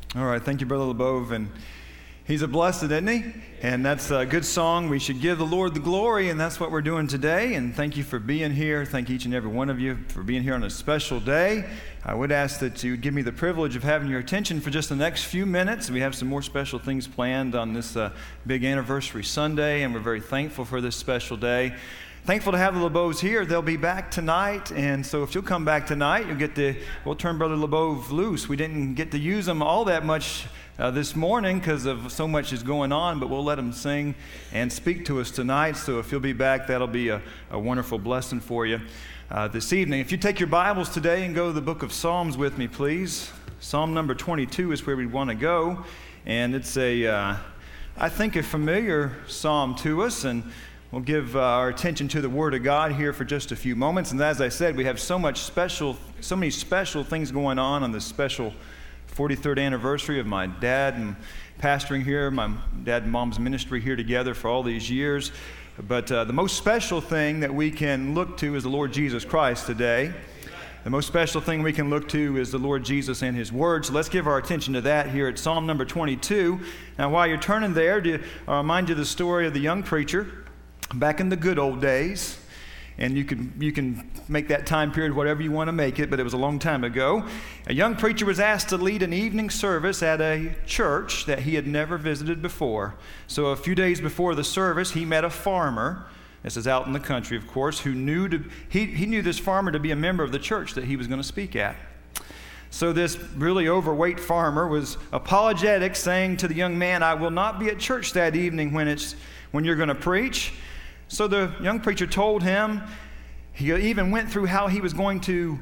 All right, thank you, Brother LeBove. And he's a blessed, isn't he? And that's a good song. We should give the Lord the glory, and that's what we're doing today. And thank you for being here. Thank each and every one of you for being here on a special day. I would ask that you give me the privilege of having your attention for just the next few minutes. We have some more special things planned on this big anniversary Sunday, and we're very thankful for this special day. Thankful to have the LeBoves here. They'll be back tonight, and so if you'll come back tonight, we'll turn Brother LeBove loose. We didn't get to use them all that much this morning because of so much is going on, but we'll let him sing and speak to us tonight. So if you'll be back, that'll be a wonderful blessing for you this evening. If you take your Bibles today and go to the book of Psalms with me, please. Psalm number 22 is where we want to go, and it's I think a familiar psalm to us, and we'll give our attention to the Word of God here for just a few moments. And as I said, we have so many special things going on this special 43rd anniversary of my dad and pastoring here, my dad and mom's ministry here together for all these years. But the most special thing that we can look to is the Lord Jesus Christ today. The most special thing we can look to is the Lord Jesus and His Word. So let's give our attention to that here at Psalm number 22. Now, while you're turning there, I'll remind you the story of the young preacher back in the good old days. And you can make that time period whatever you want to make it, but it was a long time ago. A young preacher was asked to lead an evening service at a church that he had never visited before. So a few days before the service, he met a farmer. This is out in the country, of course, who he knew this farmer to be a member of the church that he was going to speak at. So this really overweight farmer was apologetic, saying to the young man, "I will not be at church that evening when you're going to preach." So the young preacher told him, he even went through how he was going to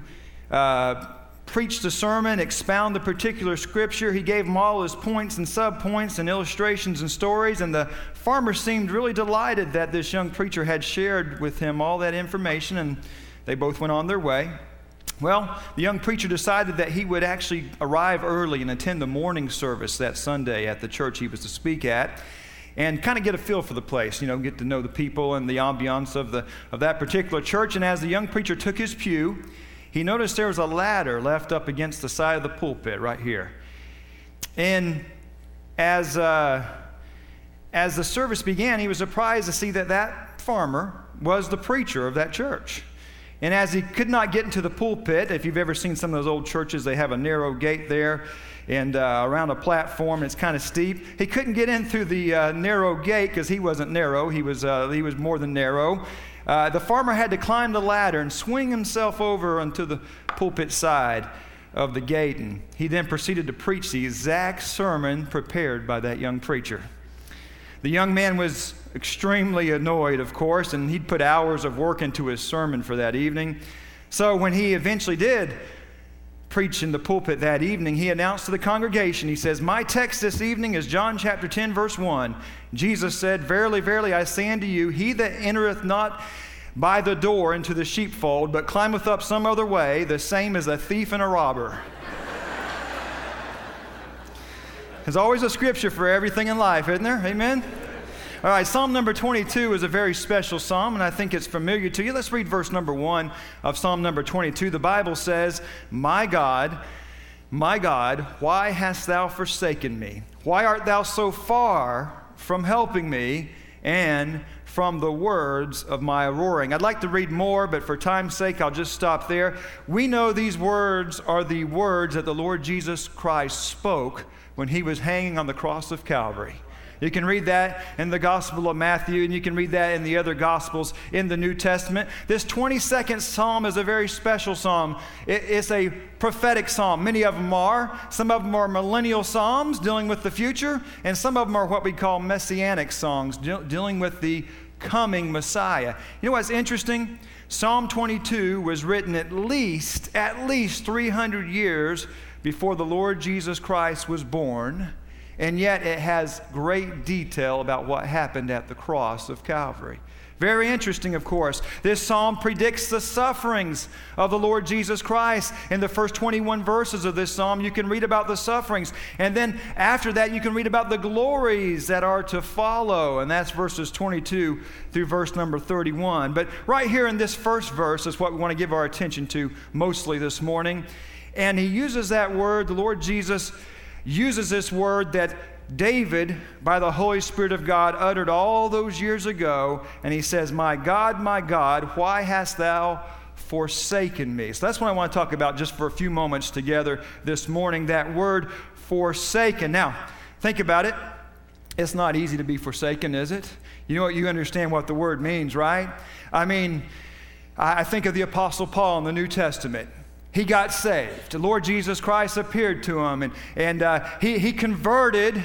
preach the sermon, expound the particular scripture. He gave him all his points and subpoints and illustrations and stories, and the farmer seemed really delighted that this young preacher had shared with him all that information, and they both went on their way. Well, the young preacher decided that he would actually arrive early and attend the morning service that Sunday at the church he was to speak at, and kind of get a feel for the place, get to know the people and the ambiance of that particular church. And as the young preacher took his pew, he noticed there was a ladder left up against the side of the pulpit right here. And as the service began, he was surprised to see that farmer was the preacher of that church. And as he could not get into the pulpit, if you've ever seen some of those old churches, they have a narrow gate there and around a platform, and it's kind of steep. He couldn't get in through the narrow gate because he wasn't narrow. He was more than narrow. The farmer had to climb the ladder and swing himself over onto the pulpit side of the gate, and he then proceeded to preach the exact sermon prepared by that young preacher. The young man was extremely annoyed, of course, and he'd put hours of work into his sermon for that evening. So when he eventually did preach in the pulpit that evening, he announced to the congregation, he says, "My text this evening is John chapter 10, verse 1. Jesus said, 'Verily, verily, I say unto you, he that entereth not by the door into the sheepfold, but climbeth up some other way, the same is a thief and a robber.'" There's always a scripture for everything in life, isn't there? Amen? All right, Psalm number 22 is a very special psalm, and I think it's familiar to you. Let's read verse number 1 of Psalm number 22. The Bible says, my God, why hast thou forsaken me? Why art thou so far from helping me and from the words of my roaring?" I'd like to read more, but for time's sake, I'll just stop there. We know these words are the words that the Lord Jesus Christ spoke when he was hanging on the cross of Calvary. You can read that in the Gospel of Matthew, and you can read that in the other Gospels in the New Testament. This 22nd Psalm is a very special psalm. It's a prophetic psalm. Many of them are. Some of them are millennial psalms dealing with the future, and some of them are what we call messianic songs dealing with the coming Messiah. You know what's interesting? Psalm 22 was written at least 300 years before the Lord Jesus Christ was born. And yet it has great detail about what happened at the cross of Calvary. Very interesting, of course. This psalm predicts the sufferings of the Lord Jesus Christ. In the first 21 verses of this psalm, you can read about the sufferings. And then after that, you can read about the glories that are to follow. And that's verses 22 through verse number 31. But right here in this first verse is what we want to give our attention to mostly this morning. And he uses that word, the Lord Jesus uses this word that David, by the Holy Spirit of God, uttered all those years ago, and he says, my God, why hast thou forsaken me? So that's what I want to talk about just for a few moments together this morning, that word forsaken. Now, think about it. It's not easy to be forsaken, is it? You know what? You understand what the word means, right? I mean, I think of the Apostle Paul in the New Testament. He got saved. The Lord Jesus Christ appeared to him, and he converted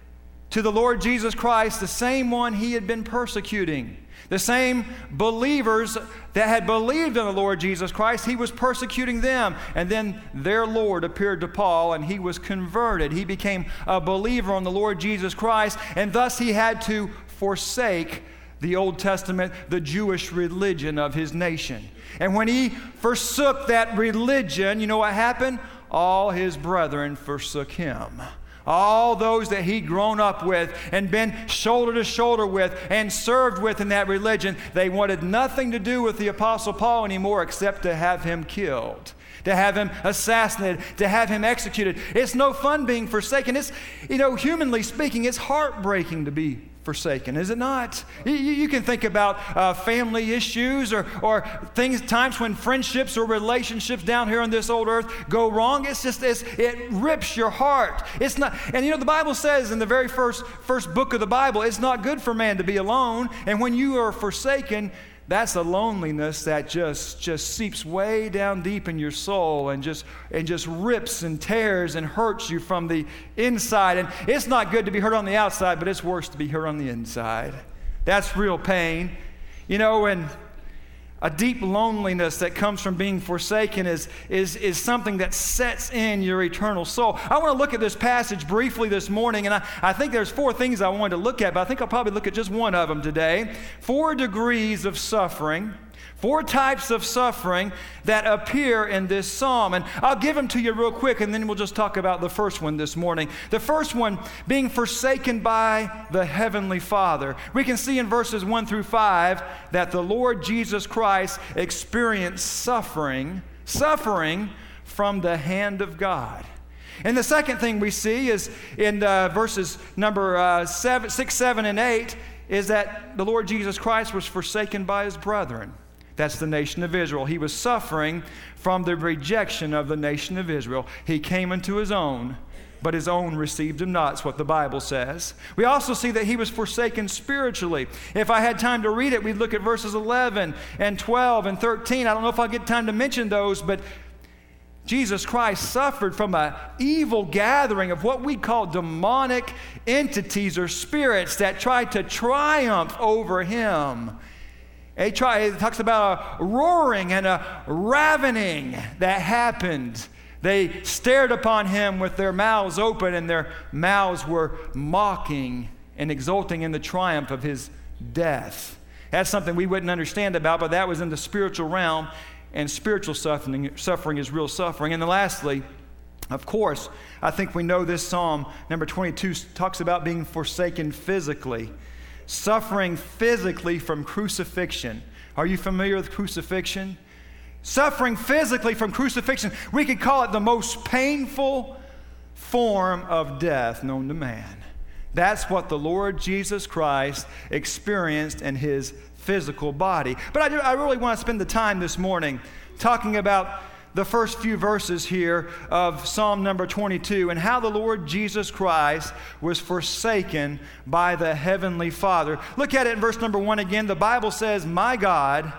to the Lord Jesus Christ, the same one he had been persecuting. The same believers that had believed in the Lord Jesus Christ, he was persecuting them. And then their Lord appeared to Paul, and he was converted. He became a believer on the Lord Jesus Christ, and thus he had to forsake the Old Testament, the Jewish religion of his nation. And when he forsook that religion, you know what happened? All his brethren forsook him. All those that he'd grown up with and been shoulder to shoulder with and served with in that religion, they wanted nothing to do with the Apostle Paul anymore except to have him killed, to have him assassinated, to have him executed. It's no fun being forsaken. It's, humanly speaking, it's heartbreaking to be forsaken, is it not? You can think about family issues or times when friendships or relationships down here on this old earth go wrong. It rips your heart. It's not, and the Bible says in the very first book of the Bible, it's not good for man to be alone. And when you are forsaken, that's a loneliness that just seeps way down deep in your soul and just rips and tears and hurts you from the inside. And it's not good to be hurt on the outside, but it's worse to be hurt on the inside. That's real pain. And a deep loneliness that comes from being forsaken is something that sets in your eternal soul. I want to look at this passage briefly this morning, and I think there's 4 things I wanted to look at, but I think I'll probably look at just one of them today. 4 degrees of suffering, 4 types of suffering that appear in this psalm. And I'll give them to you real quick, and then we'll just talk about the first one this morning. The first one, being forsaken by the Heavenly Father. We can see in verses 1 through 5 that the Lord Jesus Christ experienced suffering from the hand of God. And the second thing we see is in verses number 6, 7, and 8, is that the Lord Jesus Christ was forsaken by his brethren. That's the nation of Israel. He was suffering from the rejection of the nation of Israel. He came into his own, but his own received him not. That's what the Bible says. We also see that he was forsaken spiritually. If I had time to read it, we'd look at verses 11 and 12 and 13. I don't know if I'll get time to mention those, but Jesus Christ suffered from an evil gathering of what we call demonic entities or spirits that tried to triumph over him. It talks about a roaring and a ravening that happened. They stared upon him with their mouths open, and their mouths were mocking and exulting in the triumph of his death. That's something we wouldn't understand about, but that was in the spiritual realm, and spiritual suffering is real suffering. And then lastly, of course, I think we know this Psalm, number 22, talks about being forsaken physically. Suffering physically from crucifixion. Are you familiar with crucifixion? Suffering physically from crucifixion. We could call it the most painful form of death known to man. That's what the Lord Jesus Christ experienced in his physical body. But I really want to spend the time this morning talking about the first few verses here of Psalm number 22 and how the Lord Jesus Christ was forsaken by the Heavenly Father. Look at it in verse number 1 again. The Bible says, my God,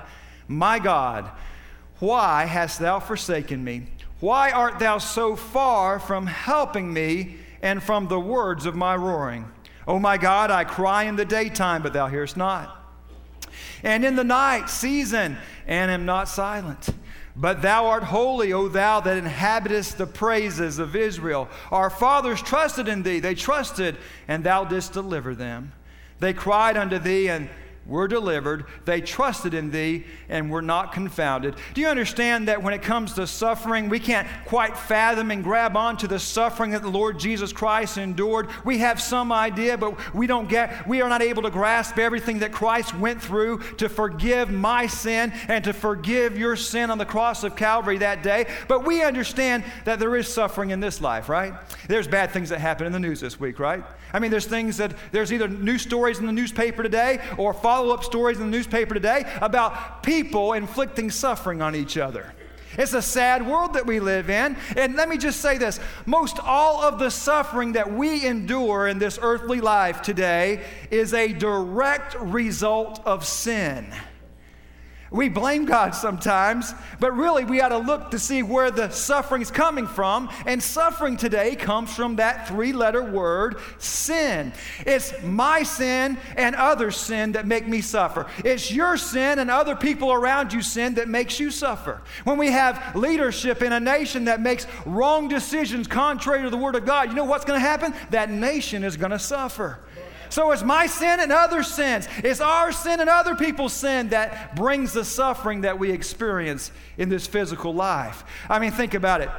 why hast thou forsaken me? Why art thou so far from helping me and from the words of my roaring? O my God, I cry in the daytime, but thou hearest not. And in the night season, and am not silent. But thou art holy, O thou that inhabitest the praises of Israel. Our fathers trusted in thee. They trusted, and thou didst deliver them. They cried unto thee, and were delivered, they trusted in thee, and were not confounded. Do you understand that when it comes to suffering, we can't quite fathom and grab onto the suffering that the Lord Jesus Christ endured? We have some idea, but we are not able to grasp everything that Christ went through to forgive my sin and to forgive your sin on the cross of Calvary that day. But we understand that there is suffering in this life, right? There's bad things that happen in the news this week, right? I mean, there's either news stories in the newspaper today or follow-up stories in the newspaper today about people inflicting suffering on each other. It's a sad world that we live in. And let me just say this. Most all of the suffering that we endure in this earthly life today is a direct result of sin. We blame God sometimes, but really we ought to look to see where the suffering is coming from. And suffering today comes from that three-letter word, sin. It's my sin and other sin that make me suffer. It's your sin and other people around you sin that makes you suffer. When we have leadership in a nation that makes wrong decisions contrary to the Word of God, you know what's going to happen? That nation is going to suffer. So it's my sin and other sins. It's our sin and other people's sin that brings the suffering that we experience in this physical life. I mean, think about it.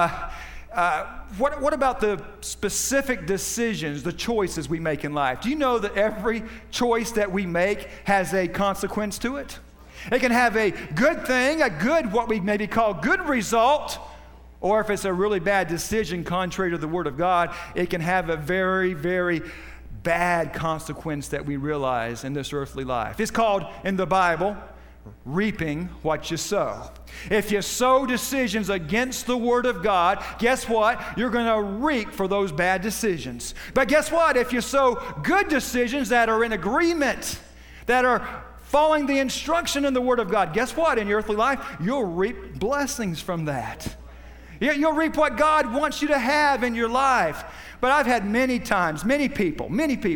What about the specific decisions, the choices we make in life? Do you know that every choice that we make has a consequence to it? It can have a good thing, what we maybe call good result, or if it's a really bad decision contrary to the Word of God, it can have a very, very bad consequence that we realize in this earthly life. It's called, in the Bible, reaping what you sow. If you sow decisions against the Word of God, guess what? You're going to reap for those bad decisions. But guess what? If you sow good decisions that are in agreement, that are following the instruction in the Word of God, guess what? In your earthly life, you'll reap blessings from that. You'll reap what God wants you to have in your life. But I've had many times, many people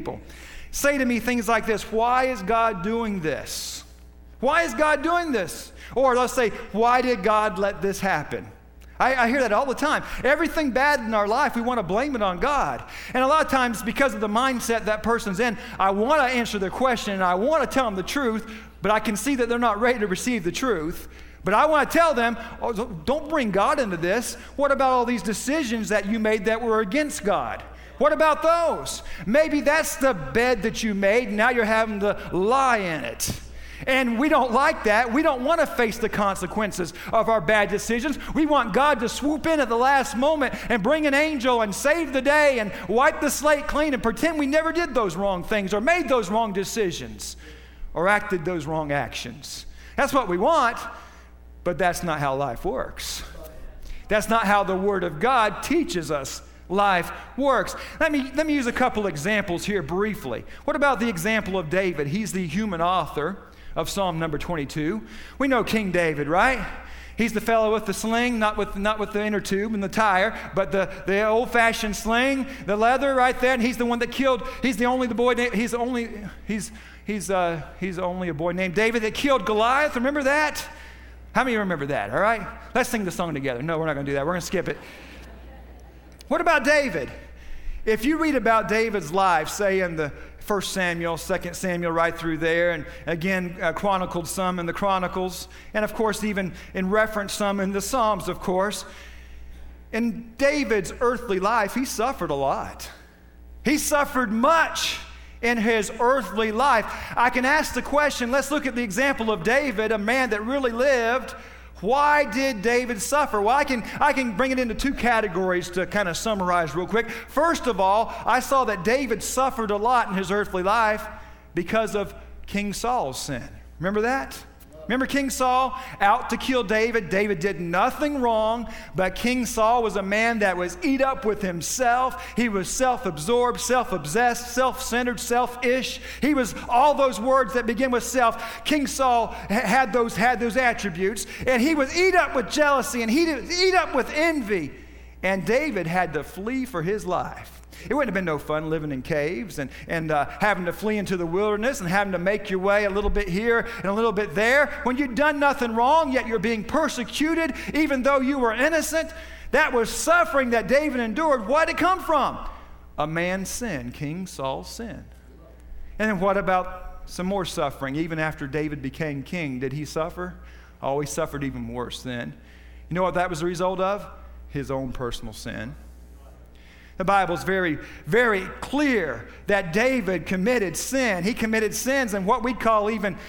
say to me things like this: why is God doing this? Why is God doing this? Or they'll say, why did God let this happen? I hear that all the time. Everything bad in our life, we want to blame it on God. And a lot of times, because of the mindset that person's in, I want to answer their question and I want to tell them the truth, but I can see that they're not ready to receive the truth. But I want to tell them, don't bring God into this. What about all these decisions that you made that were against God? What about those? Maybe that's the bed that you made, and now you're having to lie in it. And we don't like that. We don't want to face the consequences of our bad decisions. We want God to swoop in at the last moment and bring an angel and save the day and wipe the slate clean and pretend we never did those wrong things or made those wrong decisions or acted those wrong actions. That's what we want. But that's not how life works. That's not how the Word of God teaches us life works. Let me use a couple examples here briefly. What about the example of David? He's the human author of Psalm number 22. We know King David, right? He's the fellow with the sling, not with the inner tube and the tire, but the old-fashioned sling, the leather right there. And he's the one that killed. He's only a boy named David that killed Goliath. Remember that? How many remember that, all right? Let's sing the song together. No, we're not going to do that. We're going to skip it. What about David? If you read about David's life, say in the 1 Samuel, 2 Samuel, right through there, and again chronicled some in the Chronicles, and of course even in reference some in the Psalms, of course. In David's earthly life, he suffered a lot. He suffered much in his earthly life. I can ask the question, let's look at the example of David, a man that really lived. Why did David suffer? Well, I can bring it into two categories to kind of summarize real quick. First of all, I saw that David suffered a lot in his earthly life because of King Saul's sin. Remember that? Remember King Saul out to kill David? David did nothing wrong, but King Saul was a man that was eat up with himself. He was self-absorbed, self-obsessed, self-centered, selfish. He was all those words that begin with self. King Saul had those attributes, and he was eat up with jealousy, and he was eat up with envy. And David had to flee for his life. It wouldn't have been no fun living in caves and having to flee into the wilderness and having to make your way a little bit here and a little bit there. When you'd done nothing wrong, yet you're being persecuted, even though you were innocent. That was suffering that David endured. Where did it come from? A man's sin, King Saul's sin. And then what about some more suffering. Even after David became king, did he suffer? Oh, he suffered even worse then. You know what that was the result of? His own personal sin. The Bible's very, very clear that David committed sin. He committed sins and what we call,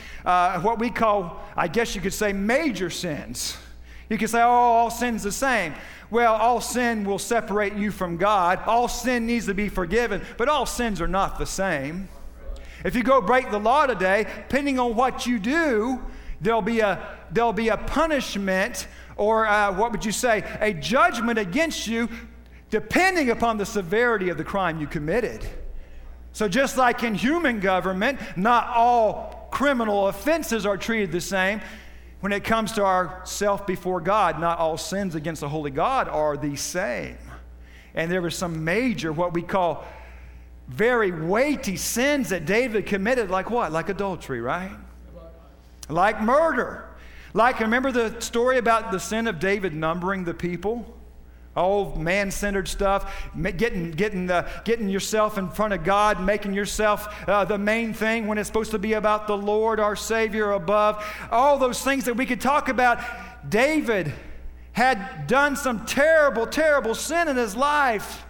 I guess you could say, major sins. You could say, oh, all sin's the same. Well, all sin will separate you from God. All sin needs to be forgiven, but all sins are not the same. If you go break the law today, depending on what you do, there'll be a punishment or what would you say, a judgment against you depending upon the severity of the crime you committed. So just like in human government, not all criminal offenses are treated the same. When it comes to our self before God, not all sins against the holy God are the same. And there were some major, what we call very weighty sins that David committed, like what? Like adultery, right? Like murder. Like, remember the story about the sin of David numbering the people? Oh, man-centered stuff, getting yourself in front of God, making yourself the main thing when it's supposed to be about the Lord, our Savior above. All those things that we could talk about. David had done some terrible, terrible sin in his life.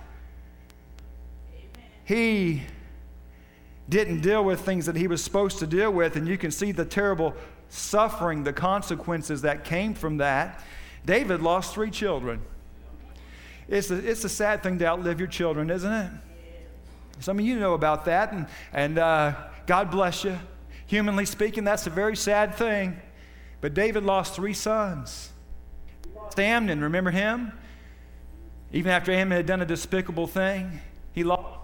He didn't deal with things that he was supposed to deal with, and you can see the terrible suffering, the consequences that came from that. David lost 3 children. It's a sad thing to outlive your children, isn't it? Some of you know about that, and God bless you. Humanly speaking, that's a very sad thing. But David lost 3 sons. Amnon, remember him? Even after Amnon had done a despicable thing, he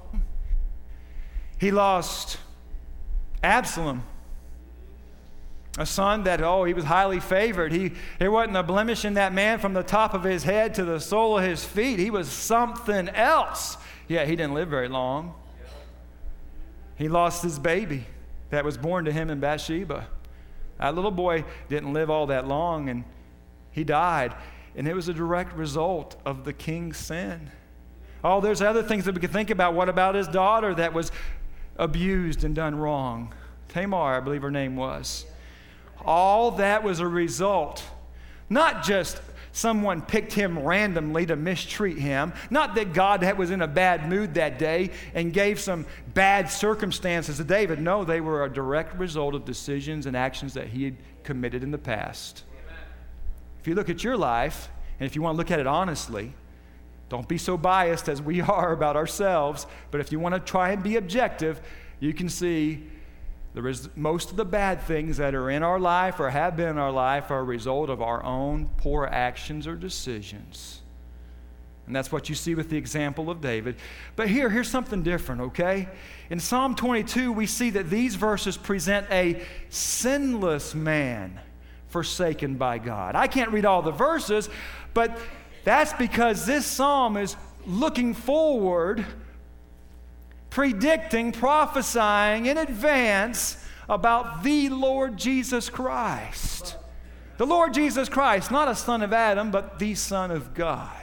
lost Absalom. A son that, he was highly favored. There wasn't a blemish in that man from the top of his head to the sole of his feet. He was something else. Yeah, he didn't live very long. He lost his baby that was born to him in Bathsheba. That little boy didn't live all that long, and he died. And it was a direct result of the king's sin. Oh, there's other things that we could think about. What about his daughter that was abused and done wrong? Tamar, I believe her name was. All that was a result, not just someone picked him randomly to mistreat him, not that God was in a bad mood that day and gave some bad circumstances to David. No, they were a direct result of decisions and actions that he had committed in the past. Amen. If you look at your life, and if you want to look at it honestly, don't be so biased as we are about ourselves, but if you want to try and be objective, you can see most of the bad things that are in our life or have been in our life are a result of our own poor actions or decisions. And that's what you see with the example of David. But here's something different, okay? In Psalm 22, we see that these verses present a sinless man forsaken by God. I can't read all the verses, but that's because this psalm is looking forward, predicting, prophesying in advance about the Lord Jesus Christ. The Lord Jesus Christ, not a son of Adam, but the Son of God.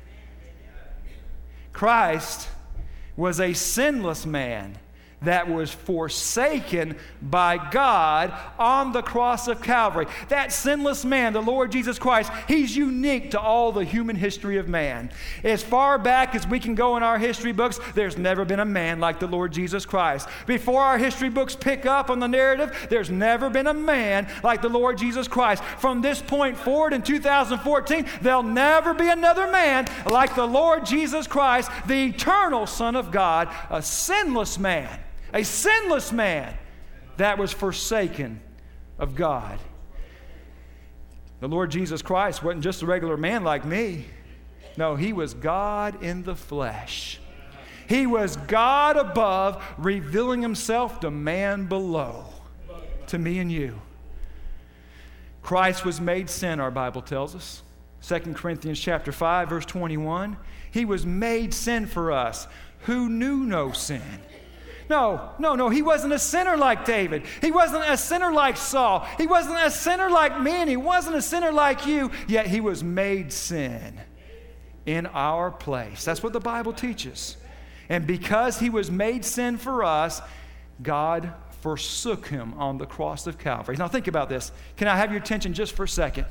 Christ was a sinless man that was forsaken by God on the cross of Calvary. That sinless man, the Lord Jesus Christ, he's unique to all the human history of man. As far back as we can go in our history books, there's never been a man like the Lord Jesus Christ. Before our history books pick up on the narrative, there's never been a man like the Lord Jesus Christ. From this point forward in 2014, there'll never be another man like the Lord Jesus Christ, the eternal Son of God, a sinless man. A sinless man that was forsaken of God. The Lord Jesus Christ wasn't just a regular man like me. No, he was God in the flesh. He was God above, revealing himself to man below, to me and you. Christ was made sin, our Bible tells us. 2 Corinthians chapter 5, verse 21. He was made sin for us who knew no sin. No, he wasn't a sinner like David. He wasn't a sinner like Saul. He wasn't a sinner like me, and he wasn't a sinner like you, yet he was made sin in our place. That's what the Bible teaches. And because he was made sin for us, God forsook him on the cross of Calvary. Now think about this. Can I have your attention just for a second?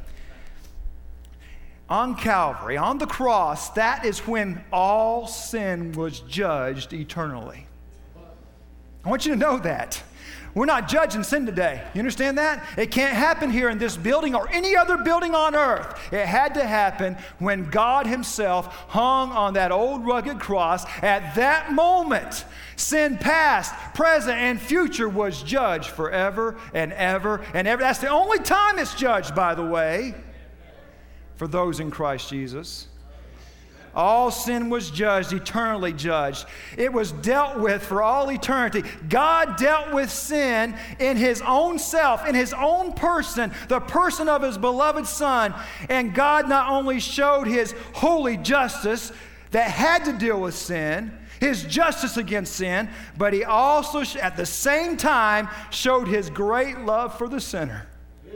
On Calvary, on the cross, that is when all sin was judged eternally. I want you to know that. We're not judging sin today. You understand that? It can't happen here in this building or any other building on earth. It had to happen when God himself hung on that old rugged cross. At that moment, sin past, present, and future was judged forever and ever and ever. That's the only time it's judged, by the way, for those in Christ Jesus. All sin was judged, eternally judged. It was dealt with for all eternity. God dealt with sin in his own self, in his own person, the person of his beloved Son. And God not only showed his holy justice that had to deal with sin, his justice against sin, but he also, at the same time, showed his great love for the sinner.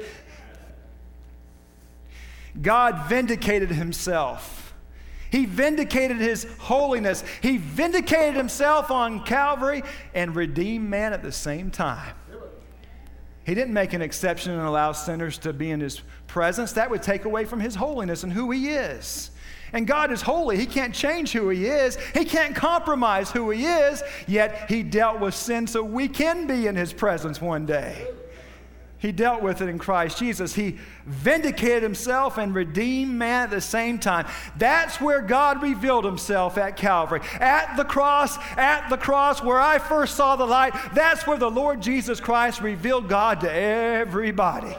God vindicated himself. He vindicated his holiness. He vindicated himself on Calvary and redeemed man at the same time. He didn't make an exception and allow sinners to be in his presence. That would take away from his holiness and who he is. And God is holy. He can't change who he is. He can't compromise who he is. Yet he dealt with sin so we can be in his presence one day. He dealt with it in Christ Jesus. He vindicated himself and redeemed man at the same time. That's where God revealed himself at Calvary. At the cross where I first saw the light, that's where the Lord Jesus Christ revealed God to everybody.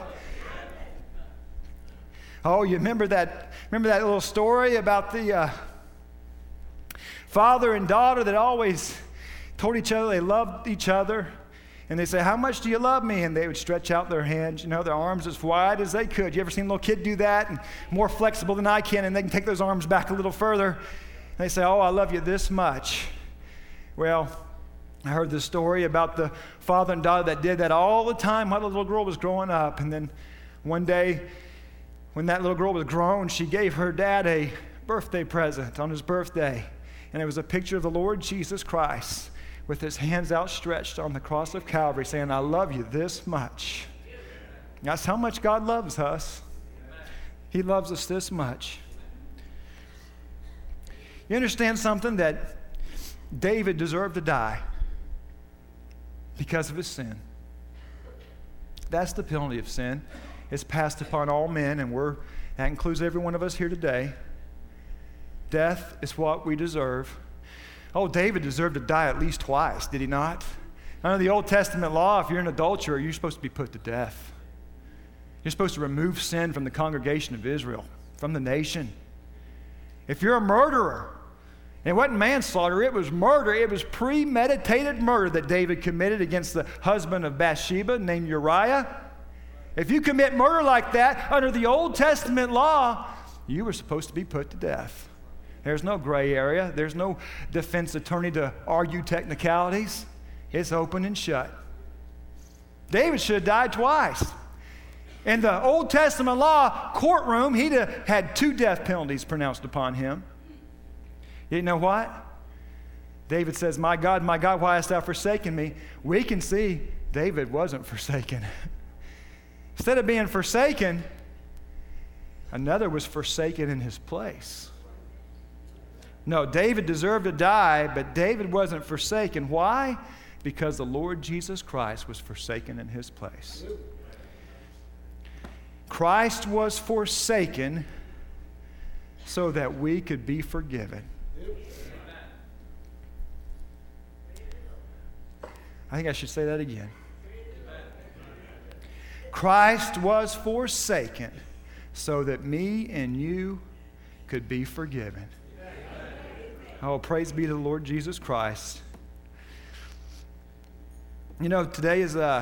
Oh, you remember that little story about the father and daughter that always told each other they loved each other? And they say, how much do you love me? And they would stretch out their hands, their arms as wide as they could. You ever seen a little kid do that? And more flexible than I can, and they can take those arms back a little further. And they say, oh, I love you this much. Well, I heard this story about the father and daughter that did that all the time while the little girl was growing up. And then one day, when that little girl was grown, she gave her dad a birthday present on his birthday. And it was a picture of the Lord Jesus Christ with his hands outstretched on the cross of Calvary, saying, I love you this much. That's how much God loves us. He loves us this much. You understand something? That David deserved to die because of his sin. That's the penalty of sin. It's passed upon all men, and that includes every one of us here today. Death is what we deserve. Oh, David deserved to die at least twice, did he not? Under the Old Testament law, if you're an adulterer, you're supposed to be put to death. You're supposed to remove sin from the congregation of Israel, from the nation. If you're a murderer, it wasn't manslaughter, it was murder. It was premeditated murder that David committed against the husband of Bathsheba named Uriah. If you commit murder like that, under the Old Testament law, you were supposed to be put to death. There's no gray area. There's no defense attorney to argue technicalities. It's open and shut. David should have died twice. In the Old Testament law courtroom, he'd have had 2 death penalties pronounced upon him. You know what? David says, my God, why hast thou forsaken me? We can see David wasn't forsaken. Instead of being forsaken, another was forsaken in his place. No, David deserved to die, but David wasn't forsaken. Why? Because the Lord Jesus Christ was forsaken in his place. Christ was forsaken so that we could be forgiven. I think I should say that again. Christ was forsaken so that me and you could be forgiven. Oh, praise be to the Lord Jesus Christ. Today is my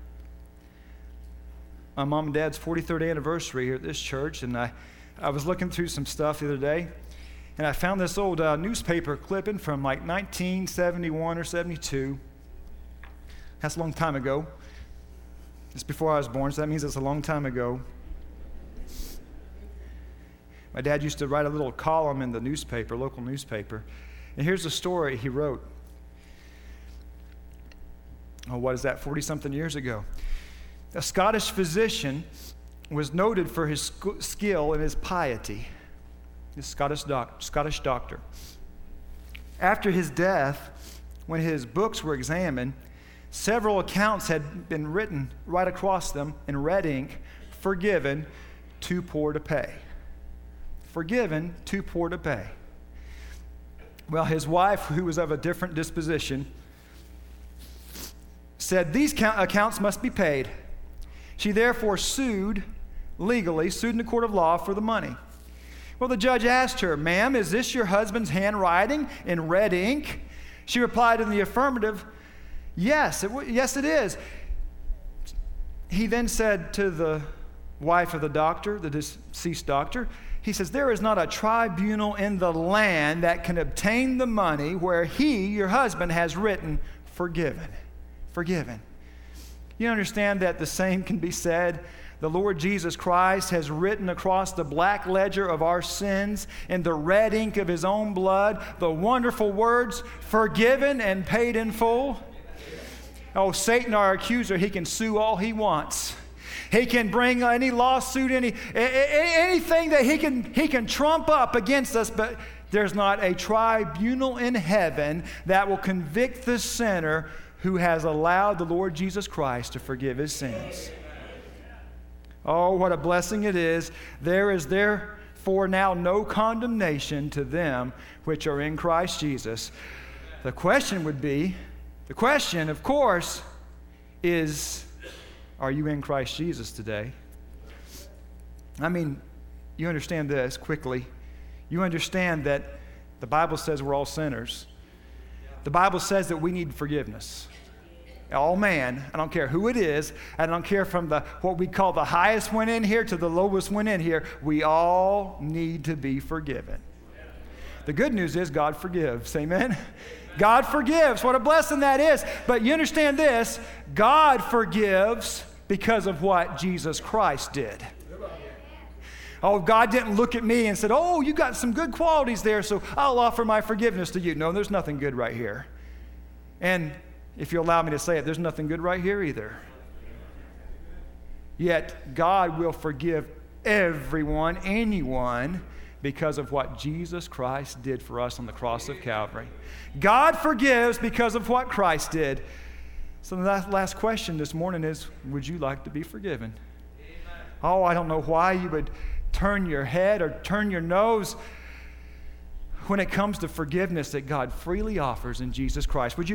mom and dad's 43rd anniversary here at this church, and I was looking through some stuff the other day, and I found this old newspaper clipping from like 1971 or 72. That's a long time ago. It's before I was born, so that means it's a long time ago. My dad used to write a little column in the newspaper, local newspaper. And here's the story he wrote. what is that, 40-something years ago. A Scottish physician was noted for his skill and his piety. This Scottish doctor. After his death, when his books were examined, several accounts had been written right across them in red ink, forgiven, too poor to pay. Forgiven, too poor to pay. Well, his wife, who was of a different disposition, said these accounts must be paid. She therefore sued in the court of law for the money. Well, the judge asked her, "Ma'am, is this your husband's handwriting in red ink?" She replied in the affirmative, yes, it is. He then said to the wife of the doctor, the deceased doctor, he says, "There is not a tribunal in the land that can obtain the money where he, your husband, has written, forgiven." Forgiven. You understand that the same can be said. The Lord Jesus Christ has written across the black ledger of our sins in the red ink of his own blood the wonderful words, forgiven and paid in full. Oh, Satan, our accuser, he can sue all he wants. He can bring any lawsuit, anything that he can trump up against us, but there's not a tribunal in heaven that will convict the sinner who has allowed the Lord Jesus Christ to forgive his sins. Oh, what a blessing it is. There is therefore now no condemnation to them which are in Christ Jesus. The question, of course, is, are you in Christ Jesus today? I mean, you understand this quickly. You understand that the Bible says we're all sinners. The Bible says that we need forgiveness. All man, I don't care who it is, I don't care from what we call the highest one in here to the lowest one in here, we all need to be forgiven. The good news is God forgives, amen? God forgives, what a blessing that is. But you understand this, God forgives because of what Jesus Christ did. Oh, God didn't look at me and said, "Oh, you got some good qualities there, so I'll offer my forgiveness to you." No, there's nothing good right here. And if you allow me to say it, there's nothing good right here either. Yet God will forgive everyone, anyone, because of what Jesus Christ did for us on the cross of Calvary. God forgives because of what Christ did. So the last question this morning is, would you like to be forgiven? Oh, I don't know why you would turn your head or turn your nose when it comes to forgiveness that God freely offers in Jesus Christ. Would you